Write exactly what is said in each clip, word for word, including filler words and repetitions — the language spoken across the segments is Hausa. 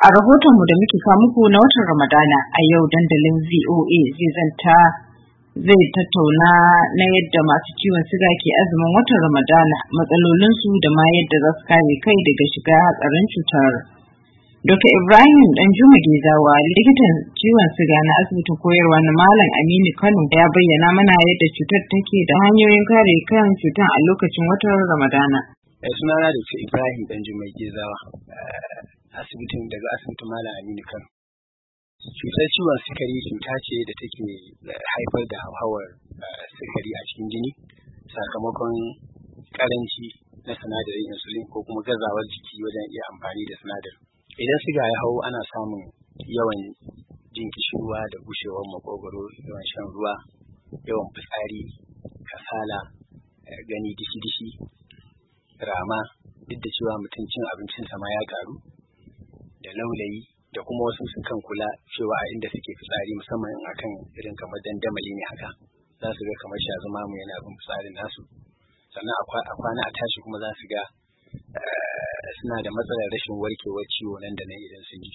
A rahotonmu da muke kawo muku na watan Ramadana a yau, dandalin V O A zai zanta zai tattauna na yadda masu ciwon siga ke azumin watan Ramadana, matsalolinsu da ma yadda za su kare kai daga shiga hatsarin cutar. Dokta Ibrahim Danjuma Gezawa, likitan ciwon siga na asibitin koyarwa na Malam Aminu Kano, ya bayyana mana yadda cutar take da hanyoyin kare kan cutar a lokacin watan Ramadana. Sunana da Ibrahim Danjuma Gezawa, asibitin daga asibitin Malam Aminu Kano. Cutar ciwon sukari cuta ce da take haifar da hauhawar sukari a cikin jini sakamakon karanci na sinadarin insulin ko kuma gazawar jiki wajen iya amfani da sinadarin. Idan siga ya hau, ana samun yawan jin kishirwa da bushewar makogwaro, yawan shan ruwa, yawan fitsari, kasala, gani dishi-dishi, rama, duk da cewa mutum cin abincinsa ma ya karu, da laulayi, da kuma wasu su kan kula cewa a inda suke fitsari, musamman akan irin kamar dandamali ne haka, za su ga kamar shazumamu yana bin fitsarin nasu. Sannan a kwana a tashi kuma za su ga suna da matsalar rashin warkewar ciwo nan da nan idan sun ji.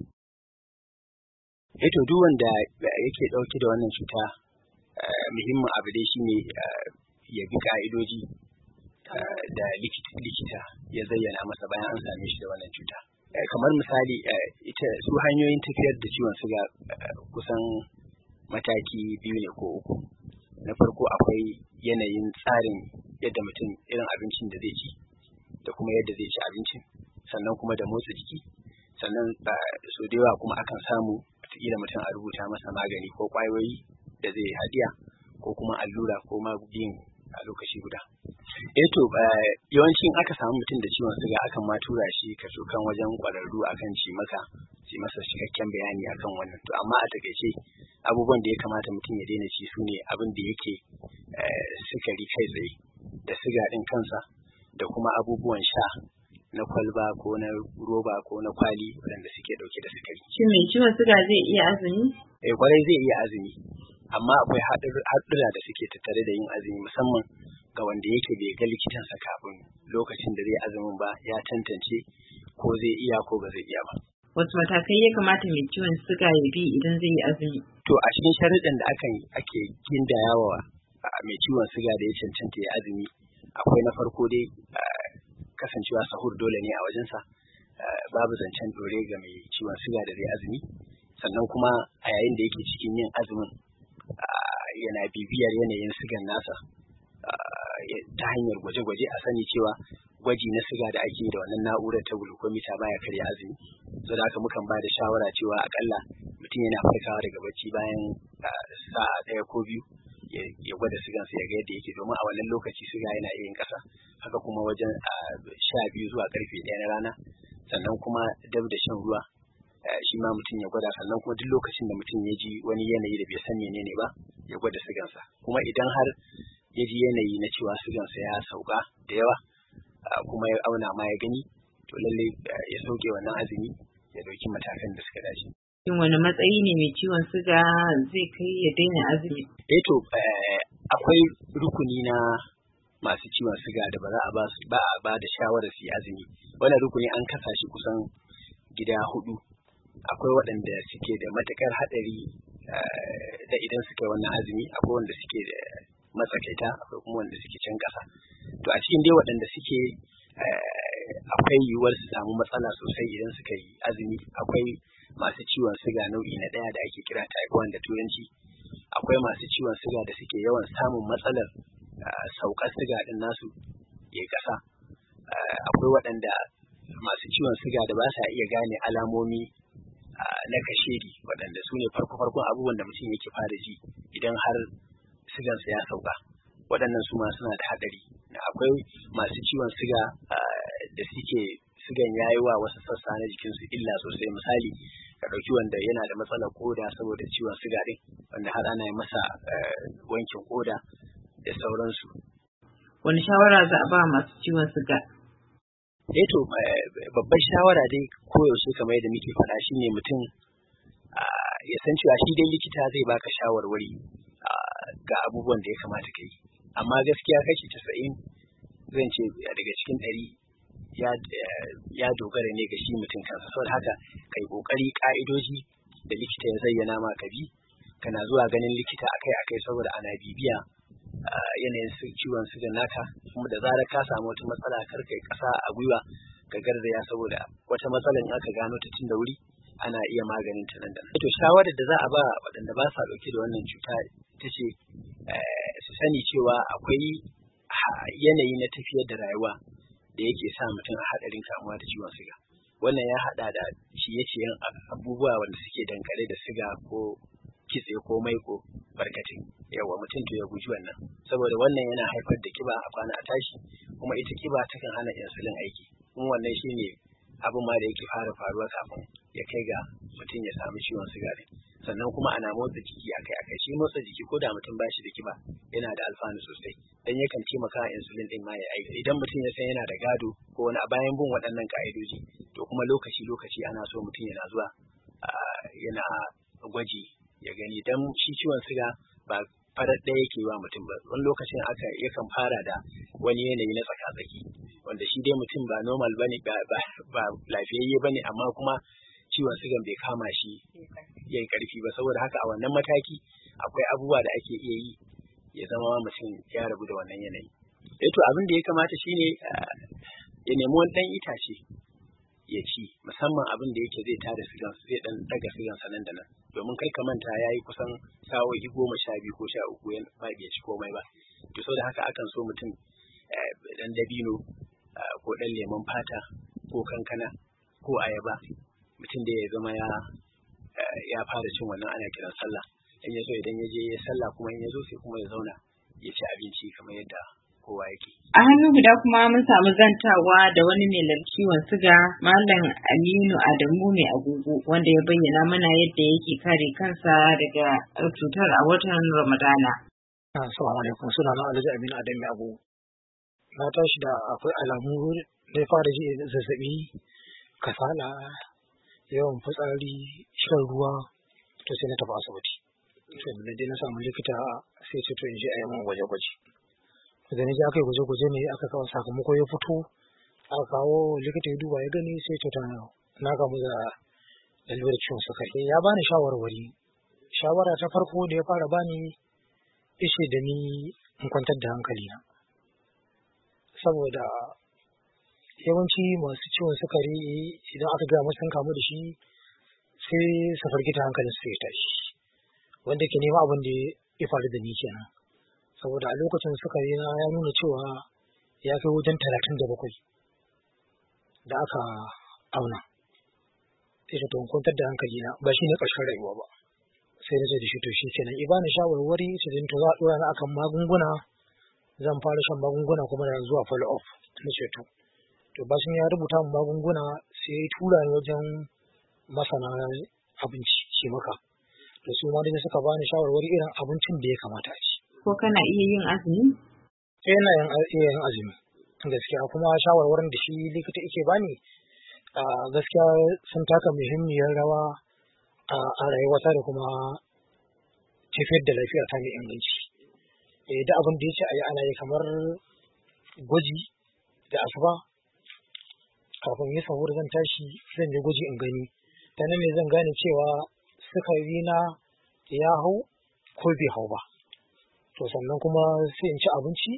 Eto duk wanda yake ɗauke da wannan cuta, muhimmin abu dai shine ya bi ka'idoji da likita ya zayyana masa bayan an same shi da wannan cuta. Kamar misali, ita su hanyoyin tafiyar da ciwon suga kusan mataki biyu ne ko uku. Na farko akwai yanayin tsarin yadda mutum irin abincin da zai ci da kuma yadda zai ci abincin, sannan kuma da motsa jiki, sannan so da yawa kuma akan samu wataƙila mutum a rubuta masa magani ko ƙwayoyi da zai haɗiya ko kuma allura ko magungunan a lokaci guda. Eh to yawancin aka samu mutum da ciwon suga akan ma tura shi kaso kan wajen ƙwararru akan ci maka ci masa cikakken bayani akan wannan. To amma a takaice abubuwan da ya kamata mutum ya daina ci su ne abin da yake sukari kai tsaye da siga ɗin kansa da kuma abubuwan sha na kwalba ko na roba ko na kwali waɗanda suke ɗauke da sukari. Shin mai ciwon suga zai iya azumi? Eh kwarai zai iya azumi, amma akwai haɗura da suke tattare da yin azumi, musamman ga wanda yake bai ga likitansa kafin lokacin da zai azumin ba ya tantance ko zai iya ko ba zai iya ba. Wasu matakai ya kamata mai ciwon suga ya bi idan zai yi azumi? To a cikin sharuɗan da akan ake gindayawa mai ciwon suga da ya cancanta ya azumi, akwai na farko dai kasancewa sahur dole ne a wajensa, babu zancen dore ga mai ciwon suga da zai azumi. Sannan kuma a yayin da yake cikin yin azumin yana bibiyar yanayin sigan nasa ta hanyar gwaje-gwaje. A sani cewa gwaji na siga da ake da wannan na'urar ta glucometer baya karya azumi, saboda haka mukan ba da shawara cewa akalla mutum yana farkawa daga bacci bayan sa'a ɗaya ko biyu ya gwada sigansa ya ga yadda yake, domin a wannan lokaci siga yana iya yin ƙasa. Haka kuma wajen sha biyu zuwa karfe ɗaya na rana, sannan kuma dab da shan ruwa shi ma mutum ya gwada. Sannan kuma duk lokacin da mutum ya ji wani yanayi da bai san menene ba, ya gwada sigansa. Kuma idan har ya ji yanayi na cewa sigansa ya sauka da yawa kuma ya auna ma ya gani, to lallai ya sauke wannan azumi ya dauki matakan da suka dace. Shin wani matsayi ne mai ciwon suga zai kai ya daina azumi? Eh to akwai rukuni na masu ciwon suga da ba za a ba su ba a ba da shawarar su yi azumi. Wannan rukuni an kasa shi kusan gida hudu. Akwai waɗanda suke da matukar haɗari da idan suka wannan azumi, akwai wanda suke da matsakaita, akwai kuma wanda suke can ƙasa. To a cikin dai waɗanda suke akwai yiwuwar su samu matsala sosai idan suka yi azumi, akwai masu ciwon suga nau'i na ɗaya da ake kira type one da turanci. Akwai masu ciwon suga da suke yawan samun matsalar saukar suga ɗin nasu ya ƙasa. Akwai waɗanda masu ciwon suga da ba sa iya gane alamomi na kashedi, waɗanda su ne farko-farkon abubuwan da mutum yake fara ji idan har sigansa ya sauka. Waɗannan su ma suna da haɗari. Akwai masu ciwon suga da suke sigan yayi wa wasu sassa na jikinsu illa sosai. Misali, ka ɗauki wanda yana da matsalar koda saboda ciwon suga ɗin, wanda har ana yi masa wankin koda da sauransu. Wani shawara za a ba masu ciwon suga? Eh to babbar shawara dai koyaushe kamar yadda muke faɗa shine mutum ya san cewa shi dai likita zai baka shawarwari ga abubuwan da ya kamata ka yi, amma gaskiya kashi casa'in zan ce daga cikin ɗari ya ya dogara ne ga shi mutum kansa. Saboda haka kai kokari ka'idoji da likita ya zayyana ma ka bi, kana zuwa ganin likita akai-akai saboda ana bibiya yanayin ciwon sugan naka, kuma da zarar ka samu wata matsala kar kai kasa a gwiwa ka garzaya, saboda wata matsala in aka gano ta tun da wuri ana iya maganin ta nan da nan. To shawarar da za a ba waɗanda ba sa ɗauke da wannan cuta ita ce su sani cewa akwai yanayi na tafiyar da rayuwa da yake sa mutum a haɗarin kamuwa da ciwon suga. Wannan ya haɗa da ciye-ciyen abubuwa wanda suke dankare da suga ko kitse ko maiko barkatai. Yawa mutum to ya guji wannan, saboda wannan yana haifar da kiba a kwana a tashi, kuma ita kiba takan hana insulin aiki. Kuma wannan shine abin ma da yake fara faruwa kafin ya kai ga mutum ya samu ciwon suga ne. Sannan kuma ana motsa jiki akai-akai. Shi motsa jiki ko da mutum ba shi da kiba yana da alfanu sosai, dan yakan taimaka insulin din ma ya aiki. Idan mutum ya san yana da gado ko wani a bayan bin waɗannan ka'idoji, to kuma lokaci-lokaci ana so mutum yana zuwa yana gwaji ya gani, dan shi ciwon suga ba farar ɗaya yake wa mutum ba. Wani lokacin aka yakan fara da wani yanayi na tsaka-tsaki, wanda shi dai mutum ba normal bane, ba ba lafiyayye bane, amma kuma ciwon sugan bai kama shi yayi karfi ba. Saboda haka a wannan mataki akwai abubuwa da ake iya yi ya zama mutum ya rabu da wannan yanayi. Eh to abin da ya kamata shine ya nemi wani ɗan itace ya ci, musamman abin da yake zai tada sigan, zai dan daga sigan sa nan da nan, domin kai ka manta yayi kusan sa'o'i goma sha biyu ko sha uku yan ba bai ci komai ba. To saboda haka akan so mutum dan dabino ko dan lemon fata ko kankana ko ayaba, mutum da ya zama ya ya fara cin wannan ana kiran sallah. In ya so idan ya je ya sallah, kuma in ya zo sai kuma ya zauna ya ci abinci kamar yadda kowa yake. A hannu guda kuma mun samu zantawa da wani mai ciwon suga, Malam Aminu Adamu mai agogo, wanda ya bayyana mana yadda yake kare kansa daga cutar a watan Ramadana. Assalamu alaikum, suna na Alhaji Aminu Adamu mai agogo. Na tashi da akwai alamu da ya fara ji zazzabi, kasala, yawan fitsari, shan ruwa, to sai na tafi asibiti. To da dai na samu likita sai ce to in je a yi min gwaje-gwaje. Da na je aka yi gwaje-gwaje ne aka kawo sakamako ya fito, aka kawo likita ya duba ya gani sai ce ta na gamu da lalurar ciwon sukari. Ya bani shawarwari. Shawara ta farko da ya fara bani ishe da ni in kwantar da hankali na. Saboda yawanci masu ciwon sukari idan aka gaya masu sun kamu da shi sai su fargita hankalin su ya tashi, wanda ke nema abin da ya faru da ni kenan. Saboda a lokacin sukari na ya nuna cewa ya kai wajen talatin da bakwai da aka auna. Sai ta tawon kwantar da hankali na ba shi ne ƙarshen rayuwa ba. Sai na ce da shi to shi kenan i bani shawarwari, sai da to za a ɗora na akan magunguna, zan fara shan magunguna kuma da zuwa follow up. Na ce to to bashin ya rubuta min magunguna sai ya tura ni wajen masana abinci shi maka. Da su ma dai suka bani shawarwari irin abincin da ya kamata a ci. Ko kana iya yin azumi? Sai ina yin iya yin azumi gaskiya, kuma shawarwarin da shi likita yake bani gaskiya sun taka muhimmiyar rawa a rayuwata da kuma tafiyar da lafiya ta mai inganci. Eh da abin da yace ayi ana yi, kamar gwaji da asuba kafin yi sahur zan tashi zan yi gwaji in gani, ta nan ne zan gane cewa sukari na ya hau ko bai hau ba. To sannan kuma sai in ci abinci,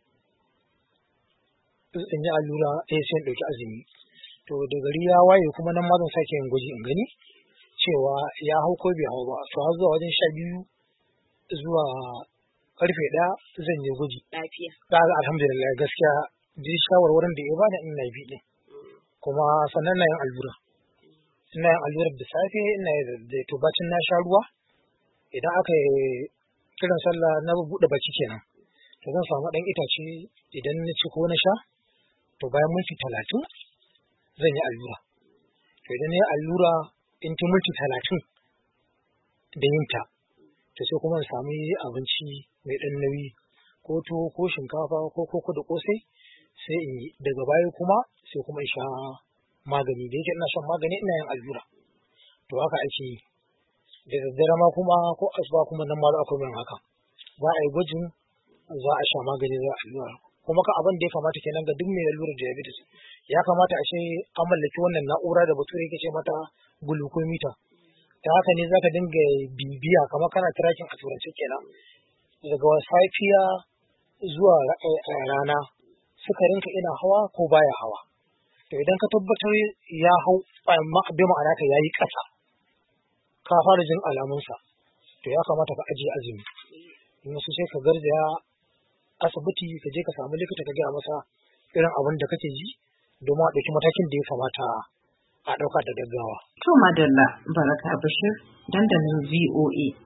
in yi allura, eh sai in ɗauki azumi. To da gari ya waye kuma nan ma zan sake yin gwaji in gani cewa ya hau ko bai hau ba. To har zuwa wajen sha biyu zuwa karfe ɗaya zan yi gwaji. Lafiya. Ga alhamdulillah gaskiya ji shawarwarin da ya bani ina bi din. Kuma sannan na yin allura. Ina yin allura da safe, ina yin da to bacin na sha ruwa. Idan aka yi kiran sallah na buɗe baki kenan, to zan samu ɗan itace idan na ci ko na sha, to bayan minti talatin zan yi allura. To idan na yi allura in ci minti talatin da yin ta, to sai kuma in samu abinci mai ɗan nauyi, ko tuwo ko shinkafa ko koko da ƙosai sai in yi. Daga baya kuma sai kuma in sha magani, da yake ina shan magani ina yin allura. To haka ake yi. Da daddare ma kuma ko asuba kuma nan ma za a kuma yin haka. Za a yi gwajin, za a sha magani, za a allura kuma ka abin da ya kamata kenan ga duk mai lalurar diabetes ya kamata a ce an mallaki wannan na'ura da bature yake ce mata glucometer. Ta haka ne zaka dinga bibiya kamar kana tracking a turance kenan daga safiya zuwa rana sukarinka ina hawa ko baya hawa. To idan ka tabbatar ya hau amma bai ma'ana ka yayi ƙasa ka fara jin alamunsa to ya kamata ka ajiye azumi. In wasu sai ka garzaya asibiti ka je ka samu likita ka gaya masa irin abin da kake ji domin a ɗauki matakin da ya kamata a ɗauka da gaggawa. To madalla Baraka Bashir, dandalin V O A.